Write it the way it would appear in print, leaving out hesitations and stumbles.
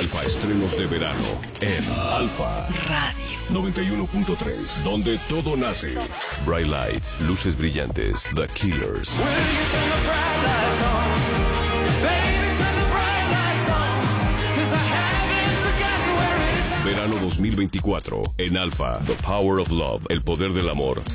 Alfa estrenos de verano en Alfa Radio 91.3, donde todo nace. Bright Lights, luces brillantes, The Killers. Verano 2024 en Alfa, The Power of Love, el poder del amor.